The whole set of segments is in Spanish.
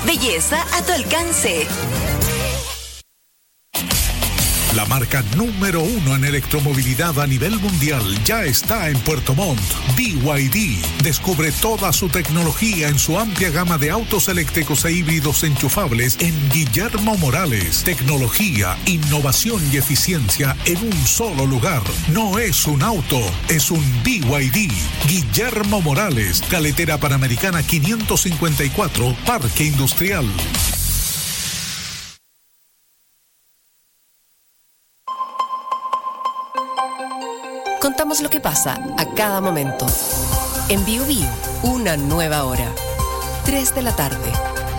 Belleza a tu alcance. La marca número 1 en electromovilidad a nivel mundial ya está en Puerto Montt. BYD. Descubre toda su tecnología en su amplia gama de autos eléctricos e híbridos enchufables en Guillermo Morales. Tecnología, innovación y eficiencia en un solo lugar. No es un auto, es un BYD. Guillermo Morales, Carretera Panamericana 554, Parque Industrial. Contamos lo que pasa a cada momento. En Bio Bio, una nueva hora. 3 de la tarde.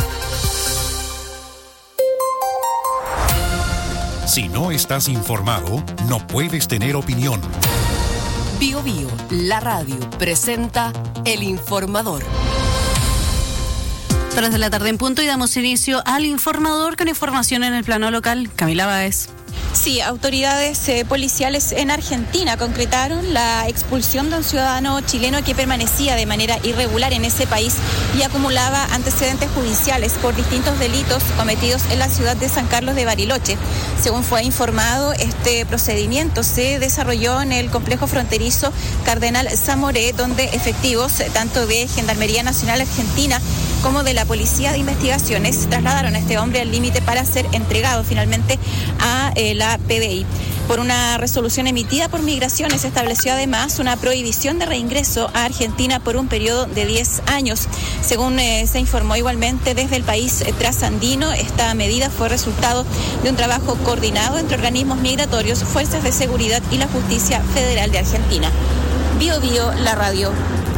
Si no estás informado, no puedes tener opinión. Bio Bio, la radio, presenta El Informador. 3 de la tarde en punto y damos inicio al Informador con información en el plano local. Camila Báez. Sí, autoridades policiales en Argentina concretaron la expulsión de un ciudadano chileno que permanecía de manera irregular en ese país y acumulaba antecedentes judiciales por distintos delitos cometidos en la ciudad de San Carlos de Bariloche. Según fue informado, este procedimiento se desarrolló en el complejo fronterizo Cardenal Zamoré, donde efectivos tanto de Gendarmería Nacional Argentina como de la Policía de Investigaciones trasladaron a este hombre al límite para ser entregado finalmente a la PDI. Por una resolución emitida por Migraciones, se estableció además una prohibición de reingreso a Argentina por un periodo de 10 años. Según se informó igualmente desde el país trasandino, esta medida fue resultado de un trabajo coordinado entre organismos migratorios, fuerzas de seguridad y la Justicia Federal de Argentina. Bio Bio, la radio.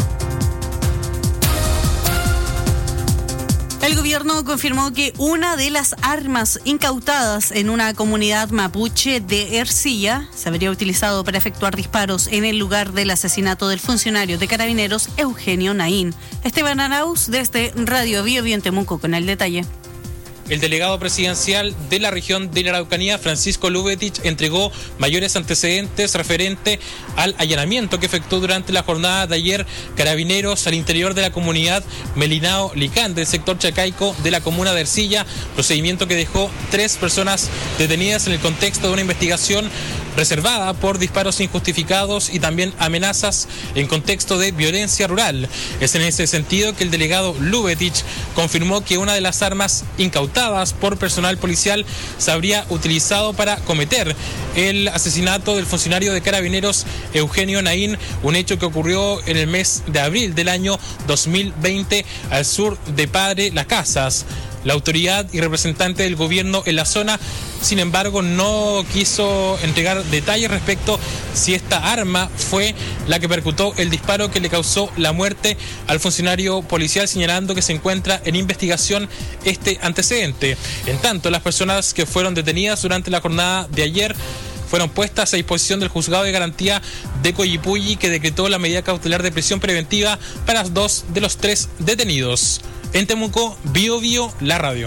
El gobierno confirmó que una de las armas incautadas en una comunidad mapuche de Ercilla se habría utilizado para efectuar disparos en el lugar del asesinato del funcionario de Carabineros Eugenio Naín. Esteban Arauz desde Radio Bio Bio en Temuco con el detalle. El delegado presidencial de la región de la Araucanía, Francisco Lubetich, entregó mayores antecedentes referente al allanamiento que efectuó durante la jornada de ayer Carabineros al interior de la comunidad Melinao-Licán del sector Chacaico de la comuna de Ercilla, procedimiento que dejó 3 personas detenidas en el contexto de una investigación reservada por disparos injustificados y también amenazas en contexto de violencia rural. Es en ese sentido que el delegado Lubetich confirmó que una de las armas incautadas por personal policial se habría utilizado para cometer el asesinato del funcionario de Carabineros Eugenio Naín, un hecho que ocurrió en el mes de abril del año 2020 al sur de Padre Las Casas. La autoridad y representante del gobierno en la zona, sin embargo, no quiso entregar detalles respecto si esta arma fue la que percutó el disparo que le causó la muerte al funcionario policial, señalando que se encuentra en investigación este antecedente. En tanto, las personas que fueron detenidas durante la jornada de ayer fueron puestas a disposición del Juzgado de Garantía de Coyipulli, que decretó la medida cautelar de prisión preventiva para 2 de los 3 detenidos. En Temuco, Bio Bio, la radio.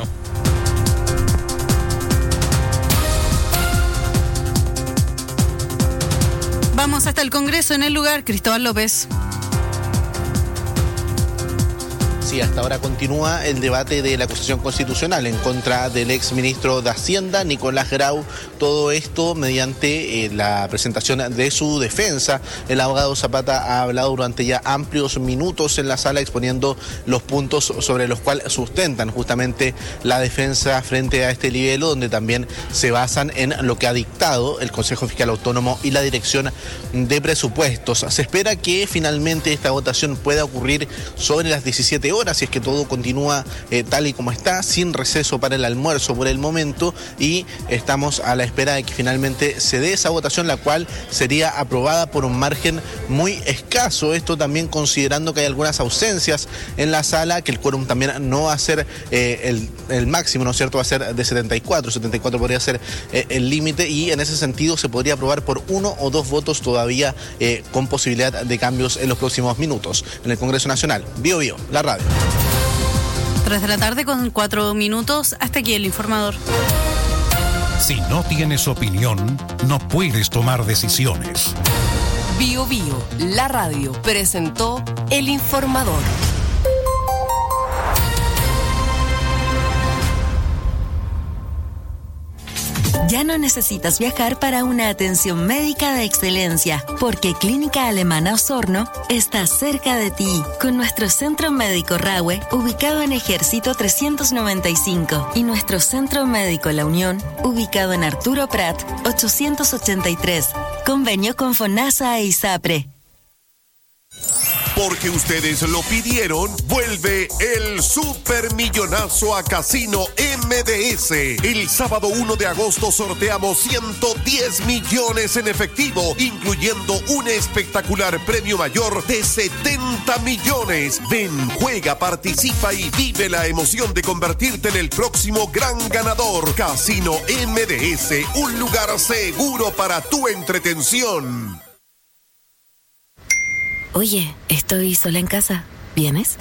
Vamos hasta el Congreso en el lugar, Cristóbal López. Sí, hasta ahora continúa el debate de la acusación constitucional en contra del exministro de Hacienda, Nicolás Grau. Todo esto mediante la presentación de su defensa. El abogado Zapata ha hablado durante ya amplios minutos en la sala exponiendo los puntos sobre los cuales sustentan justamente la defensa frente a este libelo, donde también se basan en lo que ha dictado el Consejo Fiscal Autónomo y la Dirección de Presupuestos. Se espera que finalmente esta votación pueda ocurrir sobre las 17 horas, si es que todo continúa tal y como está, sin receso para el almuerzo por el momento, y estamos a la espera de que finalmente se dé esa votación, la cual sería aprobada por un margen muy escaso. Esto también considerando que hay algunas ausencias en la sala, que el quórum también no va a ser el máximo, ¿no es cierto? Va a ser de 74 podría ser el límite, y en ese sentido se podría aprobar por 1 o 2 votos todavía con posibilidad de cambios en los próximos minutos. En el Congreso Nacional, Bio Bio, la radio. 3 de la tarde con 4 minutos. Hasta aquí el Informador. Si no tienes opinión, no puedes tomar decisiones. Bio Bio, la radio, presentó El Informador. Ya no necesitas viajar para una atención médica de excelencia, porque Clínica Alemana Osorno está cerca de ti, con nuestro Centro Médico Rahue, ubicado en Ejército 395, y nuestro Centro Médico La Unión, ubicado en Arturo Prat 883. Convenio con FONASA e ISAPRE. Porque ustedes lo pidieron, vuelve el Supermillonazo a Casino MDS. El sábado 1 de agosto sorteamos 110 millones en efectivo, incluyendo un espectacular premio mayor de 70 millones. Ven, juega, participa y vive la emoción de convertirte en el próximo gran ganador. Casino MDS, un lugar seguro para tu entretención. Oye, estoy sola en casa. ¿Vienes?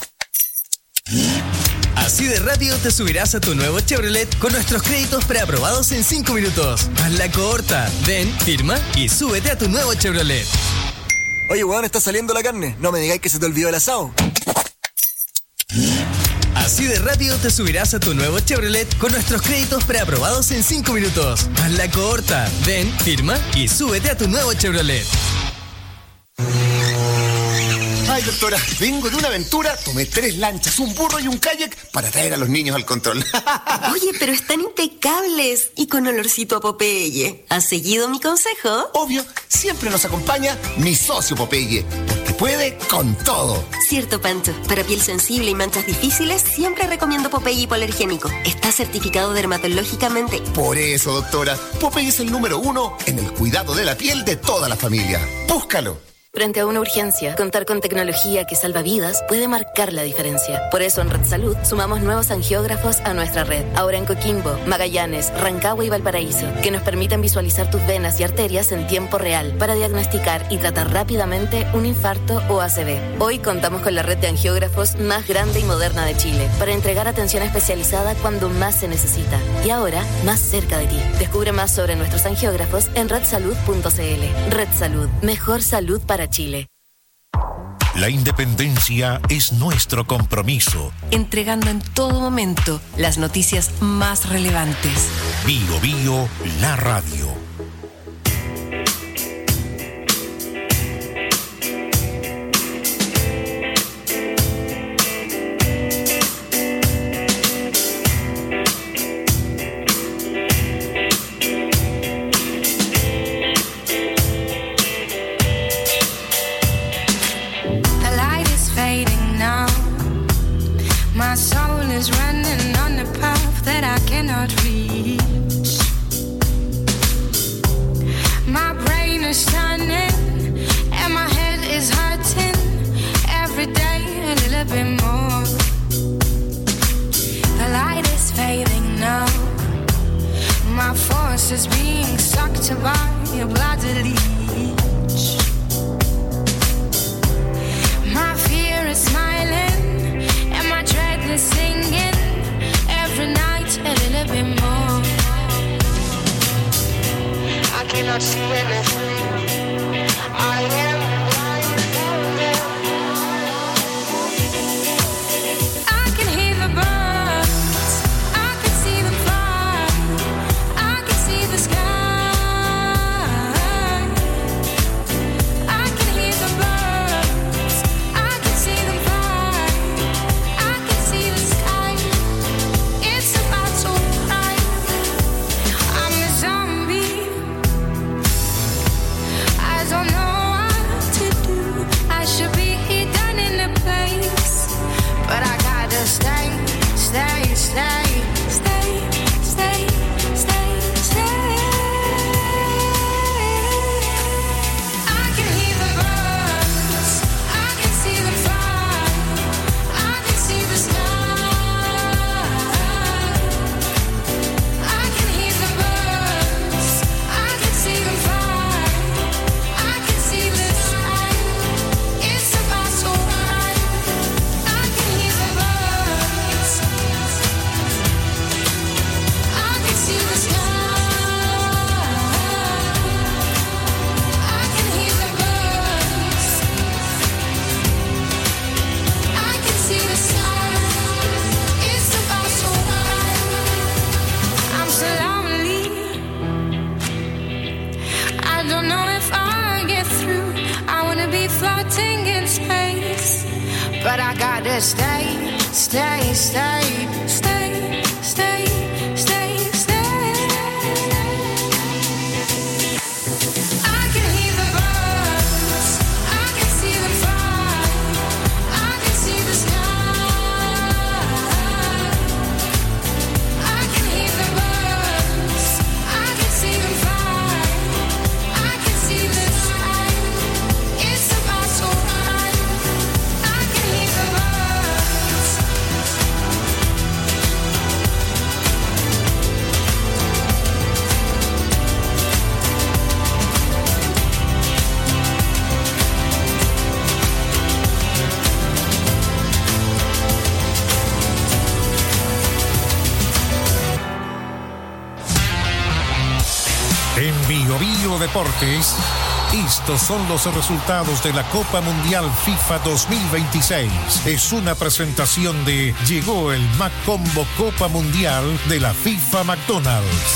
Así de rápido te subirás a tu nuevo Chevrolet con nuestros créditos preaprobados en 5 minutos. Hazla corta. Ven, firma y súbete a tu nuevo Chevrolet. Oye, weón, está saliendo la carne. No me digáis que se te olvidó el asado. Así de rápido te subirás a tu nuevo Chevrolet con nuestros créditos preaprobados en 5 minutos. Hazla corta. Ven, firma y súbete a tu nuevo Chevrolet. Ay, doctora, vengo de una aventura, tomé 3 lanchas, un burro y un kayak para traer a los niños al control. Oye, pero están impecables y con olorcito a Popeye. ¿Has seguido mi consejo? Obvio, siempre nos acompaña mi socio Popeye, porque puede con todo. Cierto, Pancho. Para piel sensible y manchas difíciles, siempre recomiendo Popeye hipoalergénico. Está certificado dermatológicamente. Por eso, doctora, Popeye es el número 1 en el cuidado de la piel de toda la familia. Búscalo. Frente a una urgencia, contar con tecnología que salva vidas puede marcar la diferencia. Por eso en Red Salud sumamos nuevos angiógrafos a nuestra red. Ahora en Coquimbo, Magallanes, Rancagua y Valparaíso, que nos permiten visualizar tus venas y arterias en tiempo real para diagnosticar y tratar rápidamente un infarto o ACV. Hoy contamos con la red de angiógrafos más grande y moderna de Chile para entregar atención especializada cuando más se necesita. Y ahora, más cerca de ti. Descubre más sobre nuestros angiógrafos en redsalud.cl. Red Salud. Mejor salud para Chile. La independencia es nuestro compromiso. Entregando en todo momento las noticias más relevantes. Bio Bio, la radio. My soul is running on a path that I cannot reach. My brain is turning and my head is hurting every day a little bit more. The light is fading now. My force is being sucked by a bloody leech. My fear is smiling. My dread is singing every night a little bit more. I cannot see anything. I am blind. I can hear the birds. I can see them fly. I can see the sky. I can hear the birds. I can see them fly. to stay, stay, stay, stay, stay, stay, stay. I can hear the birds, I can see them fly, I can see the sky. I can hear the birds, I can see them fly, I can see the sky. It's about to run. I can hear the birds. En Bio Bio Deportes, estos son los resultados de la Copa Mundial FIFA 2026. Es una presentación de Llegó el Mac Combo Copa Mundial de la FIFA McDonald's.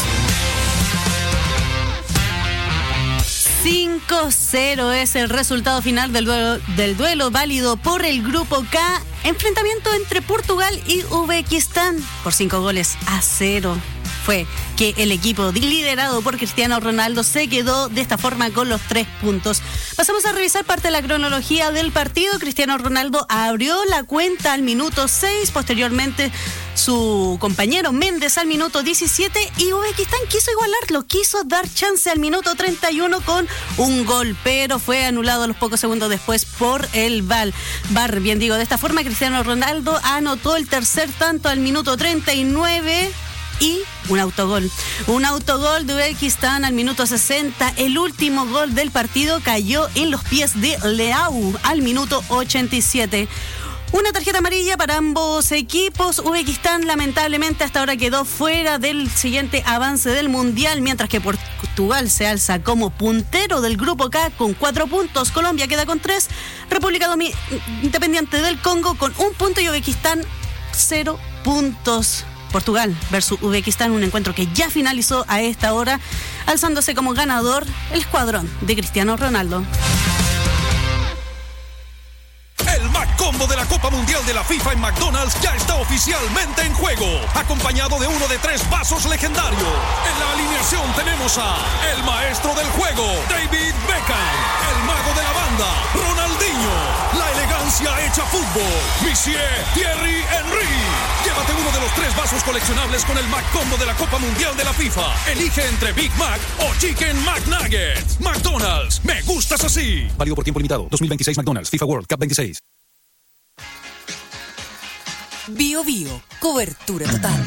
5-0 es el resultado final del duelo válido por el Grupo K. Enfrentamiento entre Portugal y Uzbekistán por 5-0. Fue que el equipo liderado por Cristiano Ronaldo se quedó de esta forma con los 3 puntos. Pasamos a revisar parte de la cronología del partido. Cristiano Ronaldo abrió la cuenta al minuto 6, posteriormente su compañero Méndez al minuto 17 y Uzbekistán quiso igualarlo, quiso dar chance al minuto 31 con un gol, pero fue anulado a los pocos segundos después por el VAR. Bien digo, de esta forma Cristiano Ronaldo anotó el tercer tanto al minuto 39 y un autogol de Uzbekistán al minuto 60. El último gol del partido cayó en los pies de Leao al minuto 87. Una tarjeta amarilla para ambos equipos. Uzbekistán lamentablemente hasta ahora quedó fuera del siguiente avance del Mundial, mientras que Portugal se alza como puntero del Grupo K con 4 puntos. Colombia queda con 3. República Independiente del Congo con 1 punto y Uzbekistán 0 puntos. Portugal versus Uzbekistán, un encuentro que ya finalizó a esta hora, alzándose como ganador el escuadrón de Cristiano Ronaldo. El Mac Combo de la Copa Mundial de la FIFA en McDonald's ya está oficialmente en juego, acompañado de uno de 3 vasos legendarios. En la alineación tenemos a el maestro del juego, David Beckham, el mago de la banda, Ronaldinho, la elegancia hecha fútbol, Monsieur Thierry Henry. Llévate uno de los 3 vasos coleccionables con el Mac Combo de la Copa Mundial de la FIFA. Elige entre Big Mac o Chicken McNuggets. McDonald's, me gustas así. Válido por tiempo limitado. 2026 McDonald's, FIFA World Cup 26. Bio Bio, cobertura total.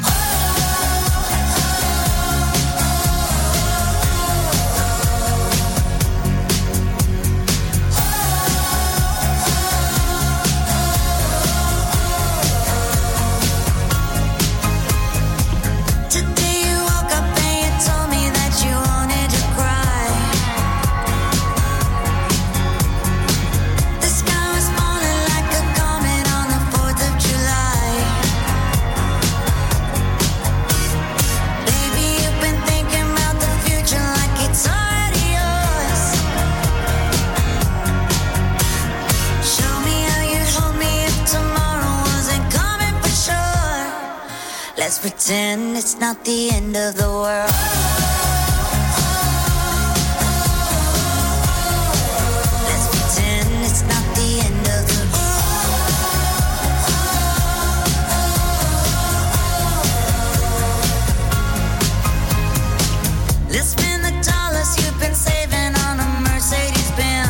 Let's pretend it's not the end of the world. Let's pretend it's not the end of the world. Let's spend the dollars you've been saving on a Mercedes Benz.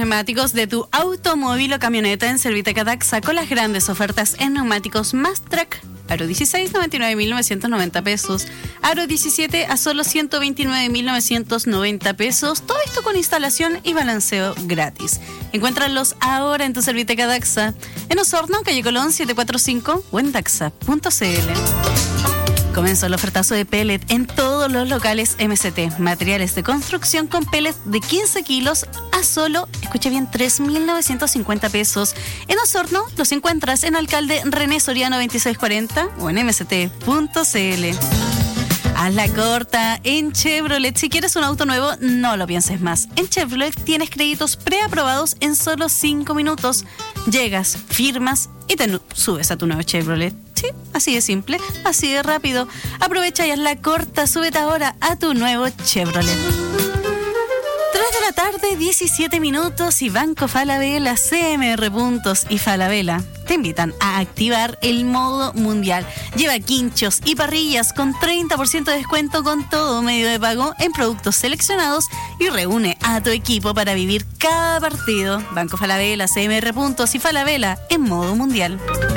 neumáticos de tu automóvil o camioneta en Serviteca Daxa con las grandes ofertas en neumáticos Mastrack. Aro 16, 99.990 pesos. Aro 17 a solo 129.990 pesos. Todo esto con instalación y balanceo gratis. Encuéntralos ahora en tu Serviteca Daxa. En Osorno, calle Colón 745 o en daxa.cl. Comenzó el ofertazo de pellet en todos los locales MCT. Materiales de construcción con pellet de 15 kilos a solo, escuche bien, 3.950 pesos. En Osorno los encuentras en Alcalde René Soriano 2640 o en mct.cl. Haz la corta en Chevrolet. Si quieres un auto nuevo, no lo pienses más. En Chevrolet tienes créditos preaprobados en solo 5 minutos. Llegas, firmas y te subes a tu nuevo Chevrolet. Sí, así de simple, así de rápido. Aprovecha y haz la corta. Súbete ahora a tu nuevo Chevrolet. 3 de la tarde, 17 minutos y Banco Falabella, CMR Puntos y Falabella te invitan a activar el modo mundial. Lleva quinchos y parrillas con 30% de descuento con todo medio de pago en productos seleccionados y reúne a tu equipo para vivir cada partido. Banco Falabella, CMR Puntos y Falabella en modo mundial.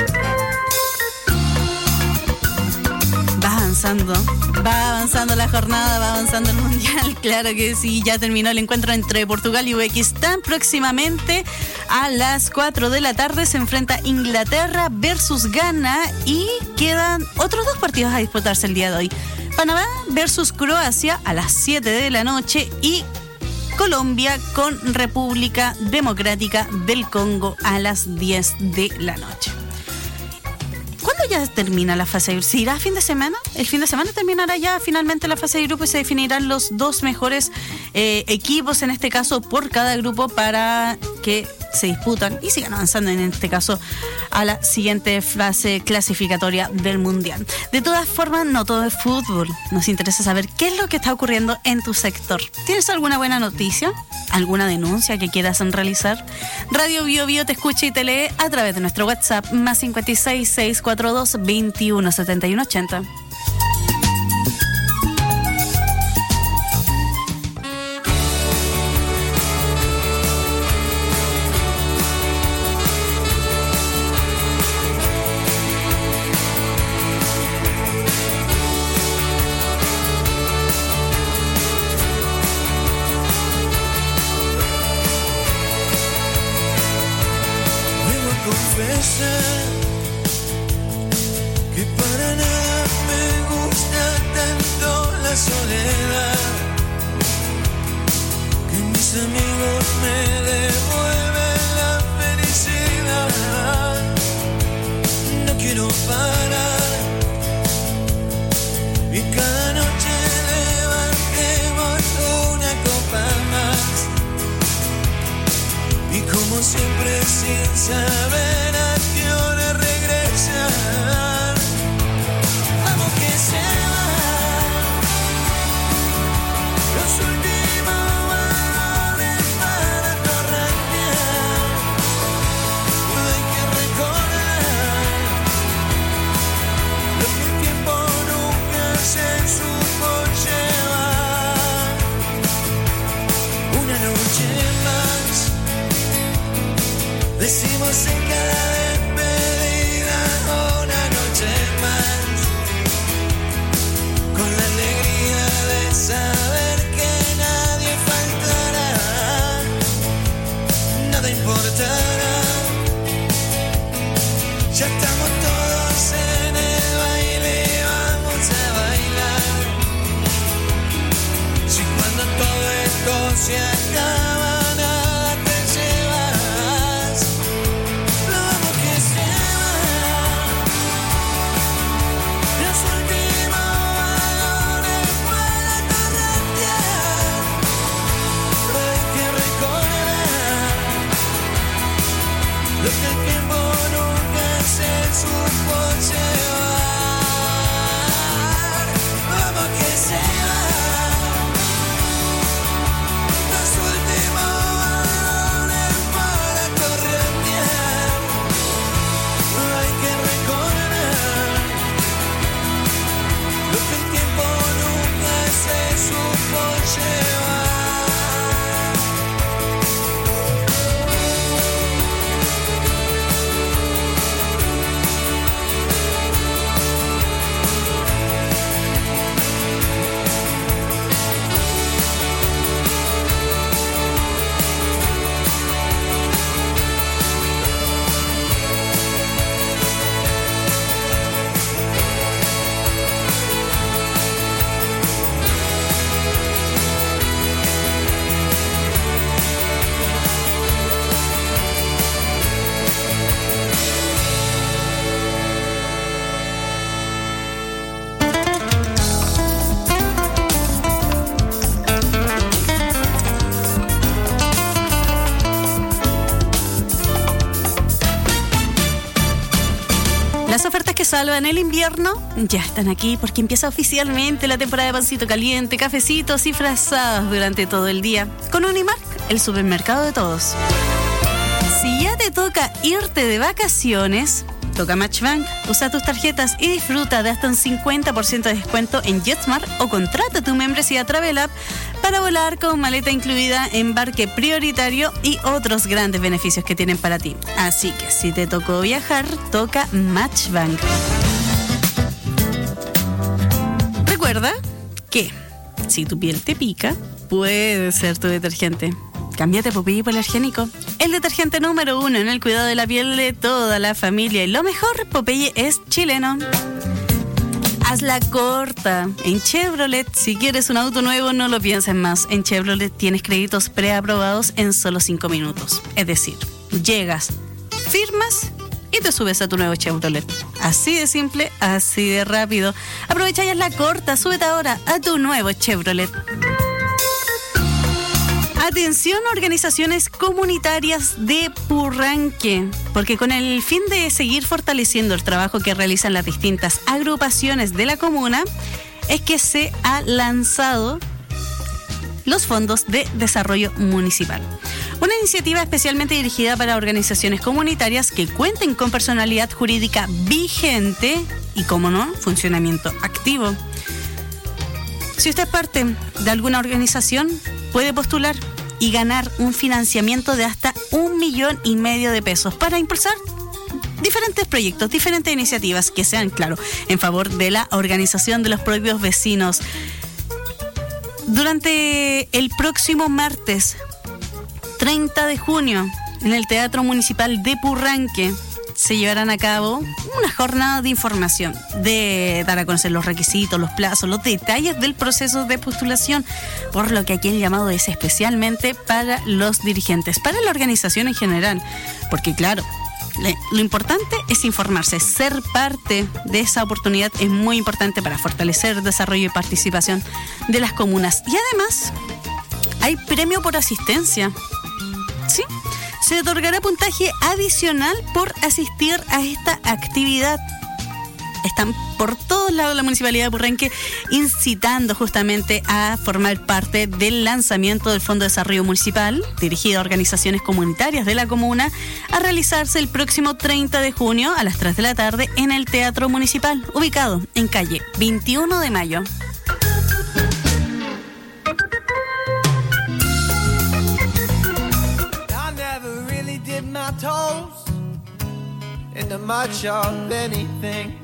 Va avanzando la jornada, va avanzando el mundial. Claro que sí, ya terminó el encuentro entre Portugal y Uzbekistán. Próximamente a las 4 de la tarde se enfrenta Inglaterra versus Ghana y quedan otros 2 partidos a disputarse el día de hoy. Panamá versus Croacia a las 7 de la noche y Colombia con República Democrática del Congo a las 10 de la noche. ¿Cuándo ya termina la fase de grupo? ¿Se irá a fin de semana? El fin de semana terminará ya finalmente la fase de grupo y se definirán los 2 mejores equipos, en este caso por cada grupo, para que se disputan y sigan avanzando en este caso a la siguiente fase clasificatoria del Mundial. De todas formas, no todo es fútbol. Nos interesa saber qué es lo que está ocurriendo en tu sector. ¿Tienes alguna buena noticia? ¿Alguna denuncia que quieras realizar? Radio Bio Bio te escucha y te lee a través de nuestro WhatsApp más 56 642 21 71 80. Que para nada me gusta tanto la soledad, que mis amigos me devuelven la felicidad. No quiero parar y cada noche levantemos una copa más. Y como siempre sin saber a qué hora regresar. Vamos que se van los últimos valores para torrentear. Hay que recordar lo que el tiempo nunca se supo llevar. Una noche más decimos en cada despedida, una noche más, con la alegría de saber que nadie faltará, nada importará, ya estamos todos en el baile, vamos a bailar. Si cuando todo esto se acaba, lo que el tiempo nunca se supo llevar. Vamos que se van los últimos Las ofertas que salvan el invierno ya están aquí porque empieza oficialmente la temporada de pancito caliente, cafecitos y frazadas durante todo el día. Con Unimark, el supermercado de todos. Si ya te toca irte de vacaciones, toca Matchbank. Usa tus tarjetas y disfruta de hasta un 50% de descuento en JetSmart o contrata tu membresía Travel App para volar con maleta incluida, embarque prioritario y otros grandes beneficios que tienen para ti. Así que si te tocó viajar, toca Matchbank. Recuerda que si tu piel te pica, puede ser tu detergente. Cámbiate a Popeye hipoalergénico, el detergente número 1 en el cuidado de la piel de toda la familia. Y lo mejor, Popeye es chileno. Hazla corta. En Chevrolet, si quieres un auto nuevo, no lo pienses más. En Chevrolet tienes créditos preaprobados en solo 5 minutos. Es decir, llegas, firmas y te subes a tu nuevo Chevrolet. Así de simple, así de rápido. Aprovecha y hazla corta. Súbete ahora a tu nuevo Chevrolet. Atención, organizaciones comunitarias de Purranque, porque con el fin de seguir fortaleciendo el trabajo que realizan las distintas agrupaciones de la comuna, es que se ha lanzado los fondos de desarrollo municipal. Una iniciativa especialmente dirigida para organizaciones comunitarias que cuenten con personalidad jurídica vigente y, como no, funcionamiento activo. Si usted es parte de alguna organización, puede postular y ganar un financiamiento de hasta 1,5 millones de pesos para impulsar diferentes proyectos, diferentes iniciativas que sean, claro, en favor de la organización de los propios vecinos. Durante el próximo martes 30 de junio, en el Teatro Municipal de Purranque, se llevarán a cabo una jornada de información, de dar a conocer los requisitos, los plazos, los detalles del proceso de postulación, por lo que aquí el llamado es especialmente para los dirigentes, para la organización en general, porque claro, lo importante es informarse, ser parte de esa oportunidad es muy importante para fortalecer el desarrollo y participación de las comunas. Y además, hay premio por asistencia, ¿sí? Se otorgará puntaje adicional por asistir a esta actividad. Están por todos lados la Municipalidad de Purranque incitando justamente a formar parte del lanzamiento del Fondo de Desarrollo Municipal, dirigido a organizaciones comunitarias de la comuna, a realizarse el próximo 30 de junio a las 3 de la tarde en el Teatro Municipal, ubicado en calle 21 de Mayo. My toes into much of anything.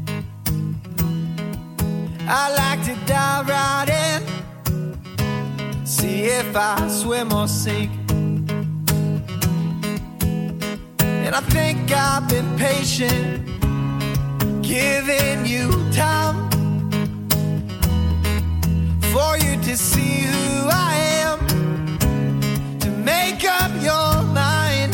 I like to dive right in, see if I swim or sink. And I think I've been patient, giving you time for you to see who I am, to make up your mind.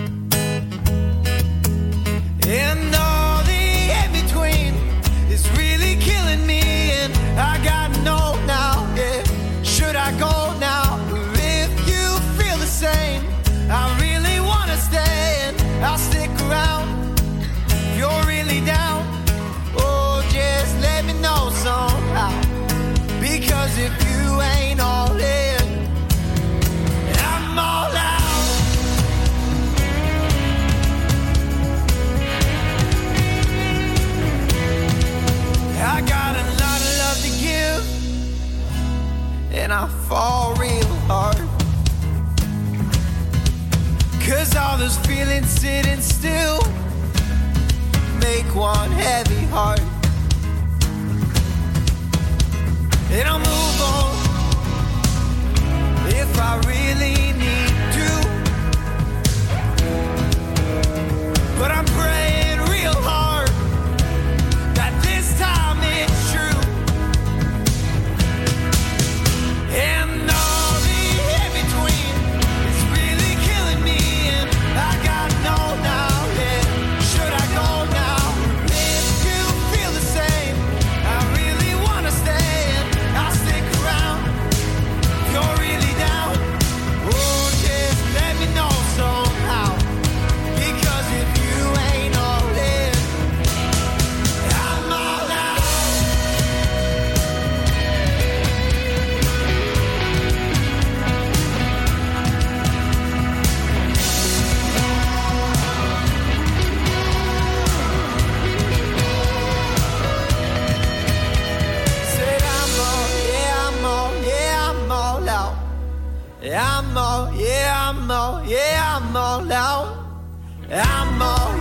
And all the in-between is really killing me. And I gotta know now, yeah, should I go now? If you feel the same, I really wanna stay and I'll stick around. If you're really down, oh, just let me know somehow. Because if you ain't all in, I'm all out. I got a lot of love to give, and I fall real hard. 'Cause all those feelings sitting still make one heavy heart. And I'll move on if I really need to. But I'm praying real hard that this time it's true. And all the in-between is really killing me. And I gotta know now, yeah, should I go now? If you feel I'm all out. I'm all